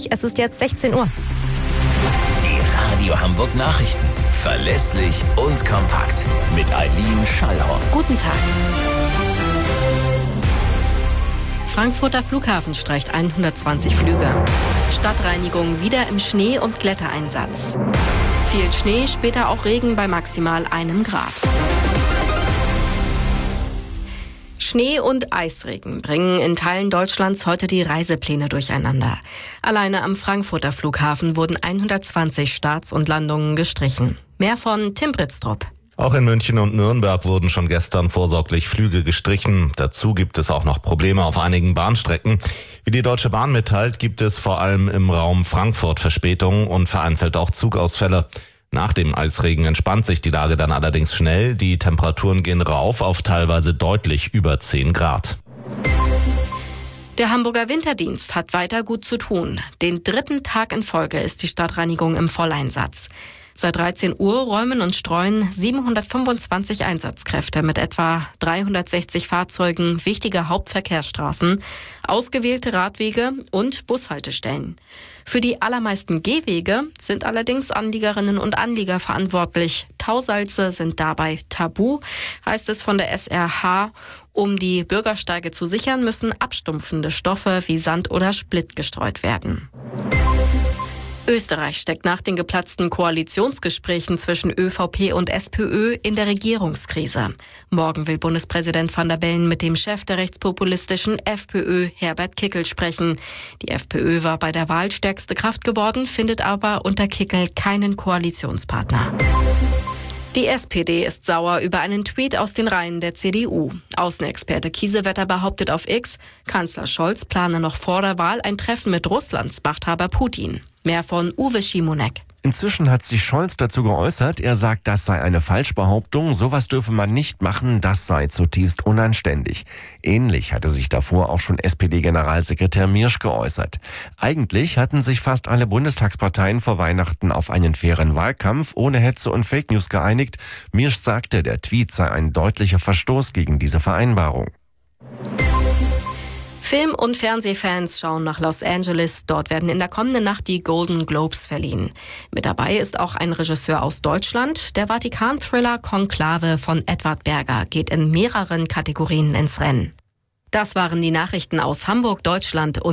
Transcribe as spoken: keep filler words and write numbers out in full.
pünktlich. Es ist jetzt sechzehn Uhr. Die Radio Hamburg Nachrichten. Verlässlich und kompakt. Mit Eileen Schallhorn. Guten Tag. Frankfurter Flughafen streicht hundertzwanzig Flüge. Stadtreinigung wieder im Schnee- und Glättereinsatz. Viel Schnee, später auch Regen bei maximal einem Grad. Schnee und Eisregen bringen in Teilen Deutschlands heute die Reisepläne durcheinander. Alleine am Frankfurter Flughafen wurden hundertzwanzig Starts und Landungen gestrichen. Mehr von Tim Britztrup. Auch in München und Nürnberg wurden schon gestern vorsorglich Flüge gestrichen. Dazu gibt es auch noch Probleme auf einigen Bahnstrecken. Wie die Deutsche Bahn mitteilt, gibt es vor allem im Raum Frankfurt Verspätungen und vereinzelt auch Zugausfälle. Nach dem Eisregen entspannt sich die Lage dann allerdings schnell. Die Temperaturen gehen rauf auf teilweise deutlich über zehn Grad. Der Hamburger Winterdienst hat weiter gut zu tun. Den dritten Tag in Folge ist die Stadtreinigung im Volleinsatz. Seit dreizehn Uhr räumen und streuen siebenhundertfünfundzwanzig Einsatzkräfte mit etwa dreihundertsechzig Fahrzeugen wichtige Hauptverkehrsstraßen, ausgewählte Radwege und Bushaltestellen. Für die allermeisten Gehwege sind allerdings Anliegerinnen und Anlieger verantwortlich. Tausalze sind dabei tabu, heißt es von der S R H. Um die Bürgersteige zu sichern, müssen abstumpfende Stoffe wie Sand oder Splitt gestreut werden. Österreich steckt nach den geplatzten Koalitionsgesprächen zwischen ÖVP und SPÖ in der Regierungskrise. Morgen will Bundespräsident Van der Bellen mit dem Chef der rechtspopulistischen FPÖ, Herbert Kickl, sprechen. Die FPÖ war bei der Wahl stärkste Kraft geworden, findet aber unter Kickl keinen Koalitionspartner. Die S P D ist sauer über einen Tweet aus den Reihen der C D U. Außenexperte Kiesewetter behauptet auf X, Kanzler Scholz plane noch vor der Wahl ein Treffen mit Russlands Machthaber Putin. Mehr von Uwe Schimonek. Inzwischen hat sich Scholz dazu geäußert. Er sagt, das sei eine Falschbehauptung. Sowas dürfe man nicht machen. Das sei zutiefst unanständig. Ähnlich hatte sich davor auch schon S P D-Generalsekretär Miersch geäußert. Eigentlich hatten sich fast alle Bundestagsparteien vor Weihnachten auf einen fairen Wahlkampf ohne Hetze und Fake News geeinigt. Miersch sagte, der Tweet sei ein deutlicher Verstoß gegen diese Vereinbarung. Film- und Fernsehfans schauen nach Los Angeles. Dort werden in der kommenden Nacht die Golden Globes verliehen. Mit dabei ist auch ein Regisseur aus Deutschland. Der Vatikan-Thriller Konklave von Edward Berger geht in mehreren Kategorien ins Rennen. Das waren die Nachrichten aus Hamburg, Deutschland und